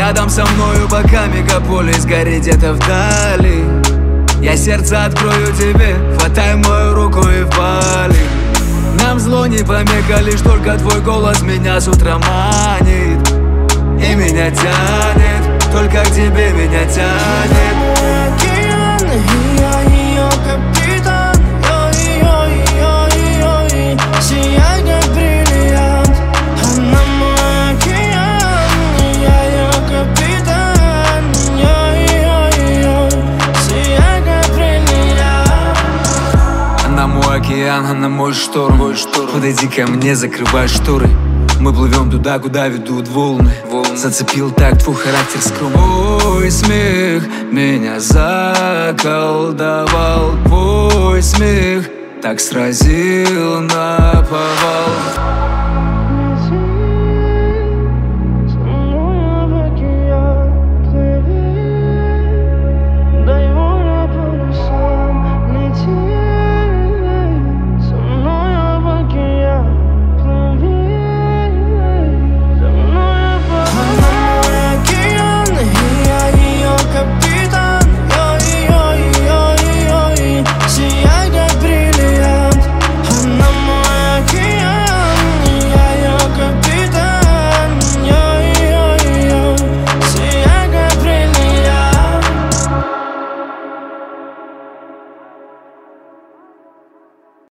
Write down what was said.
рядом со мною, пока мегаполис горит где-то вдали. Я сердце открою тебе, хватай мою руку и в Бали. Нам зло не помеха, лишь только твой голос меня с утра манит. И меня тянет, только к тебе меня тянет. Океан, и я ее капитан. Ой-ой-ой-ой-ой, сияй как бриллиант. Она мой океан, и я ее капитан. Ой-ой-ой-ой, сияй как бриллиант. Она мой океан, она мой шторм. Подойди ко мне, закрывай шторы. Мы плывем туда, куда ведут волны. Зацепил так твой характер скромный. Твой смех меня заколдовал. Твой смех так сразил наповал.